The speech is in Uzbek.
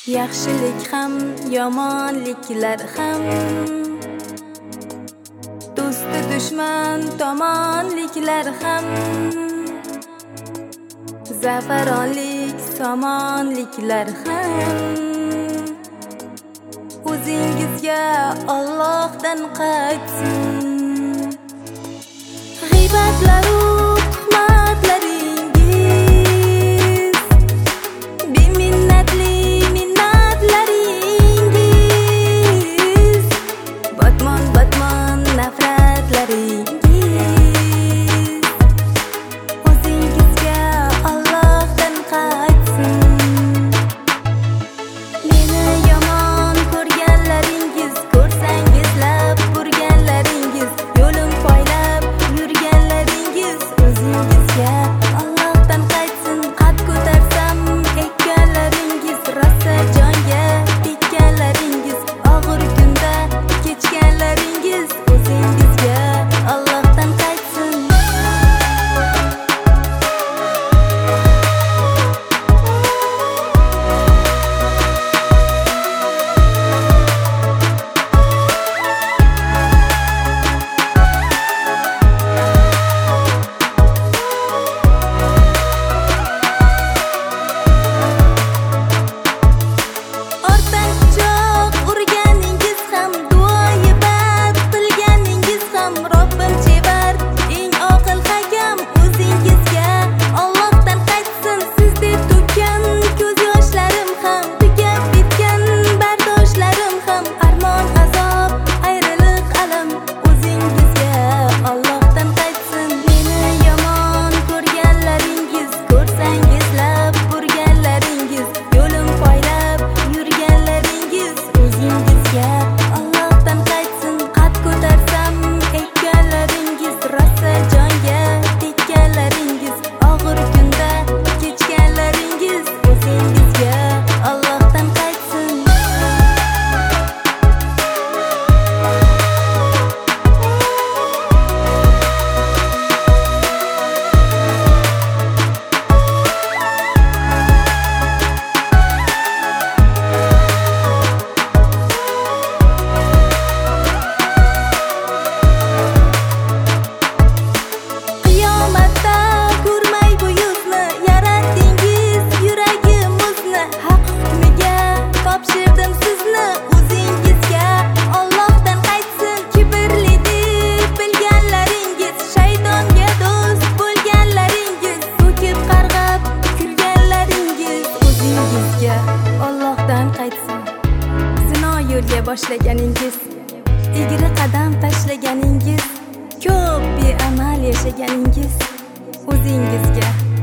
Yaxshilik ham, yomonliklar ham, do'sti dushman tomonliklar ham, zafaronlik somonliklar ham. O'zingizga Allohdan qaytsin. G'iybatlaru tuhmatlaringiz, beminnatli minnatlaringiz, botmon nafratlaringiz, o'zingizga Allohdan qaytsin. Meni yomon ko'rganlaringiz, ko'rsangizlab burganlaringiz, yo'lim poylab yurganlaringiz, o'zingizga Allohdan qaytsin. Qad ko'tarsam ekkanlaringiz, rosa jonga tekkanlaringiz, og'ir kunda kechganlaringiz, o'zingizga Allohdan qaytsin. Ortan pichoq urganingiz ham, duoyi bad qilganingiz ham, Robbim chevar, eng oqil hakam, o'zingizga Allohdan qaytsin. Siz deb to'kkan ko'z yoshlarim ham, tugab bitgan bardoshlarim ham, armon azob ayriliq alam, o'zingizga Allohdan qaytsin. Meni yomon ko'rganlaringiz, ko'rsangizlab burganlaringiz, yo'lim poylab yurganlaringiz, o'zingizga Allohdan qaytsin. Qad ko'tarsam ekkanlaringiz, rosa jonga tekkanlaringiz, og'ir kunda kechganlaringiz, o'zingizga Allohdan qaytsin. Qiyomatda ko'rmay bu yuzni, yaratdingiz yuragimizni, haq hukmiga topshirdim sizni, o'zingizga Allohdan qaytsin. Kibrli deb bilganlaringiz, shaytonga do'st bo'lganlaringiz, so'kib qarg'ab kulganlaringiz, o'zingizga Allohdan qaytsin. Zino yo'lga boshlaganingiz, egri qadam tashlaganingiz, ko'p beamal yashaganingiz, o'zingizga